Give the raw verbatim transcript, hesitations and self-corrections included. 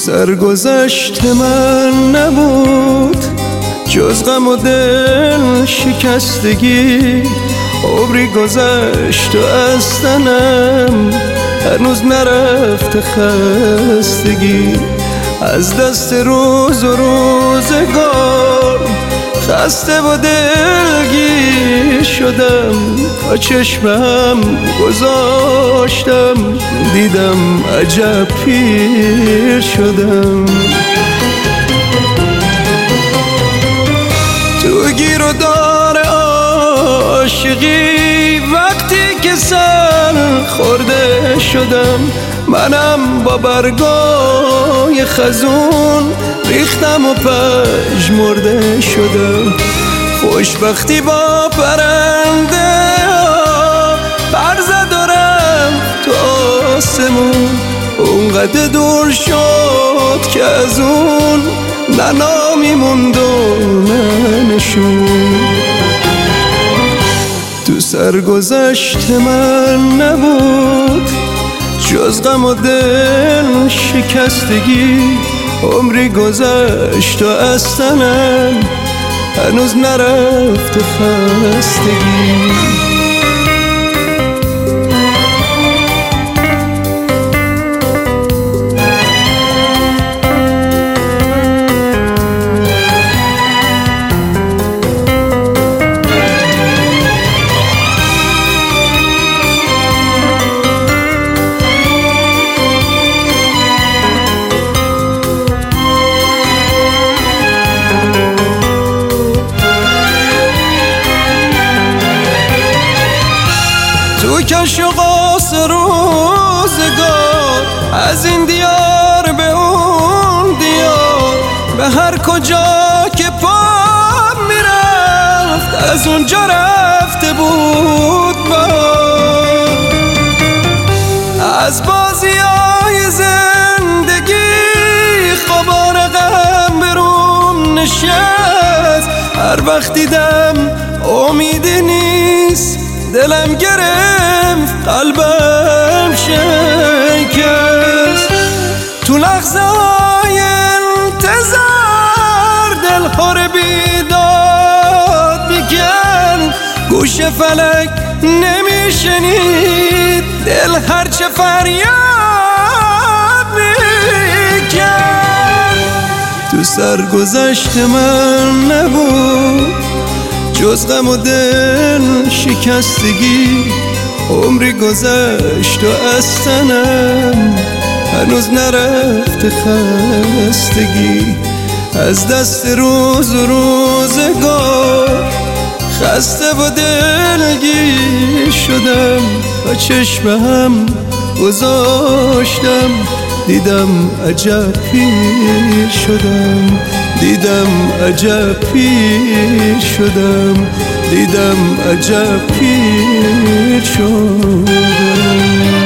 سرگذشت من نبود جز غم و دل شکستگی، عمری گذشت و از تنم هنوز نرفت خستگی. از دست روز و روزگار خسته و دلگیر شدم، تا چشمم گذاشتم دیدم عجب پیر شدم. تو گیر و دار عاشقی وقتی که سر خورده شدم، منم با برگای خزون ریختم و پژمرده شدم. خوشبختی با پرنده پر زد و رفت تو آسمون، اونقدر دور شد که از اون نه نامی موند و نه نشون. تو سرگذشت من نبود جز غم و دل شکستگی، عمری گذشت و از تنم هنوز نرفت خستگی. تو کش و قاس روزگار از این دیار به اون دیار، به هر کجا که پا میرفت از اونجا رفته بود بار. از بازیای زندگی خبار غم برون نشست، هر وقت دیدم امیدی نیست دلم گرفت قلبم شکست. تو لحظه های انتظار دل پر بیداد میکرد، گوش فلک نمیشنید دل هرچه فریاد میکرد. تو سرگذشت من نبود جز غم و دل شکستگی، عمری گذشت و از تنم هنوز نرفت خستگی. از دست روز و روزگار خسته و دلگیر شدم، تا چشمم گذاشتم دیدم عجب پیر شدم، دیدم عجب پیر شدم، دیدم عجب پیر شدم.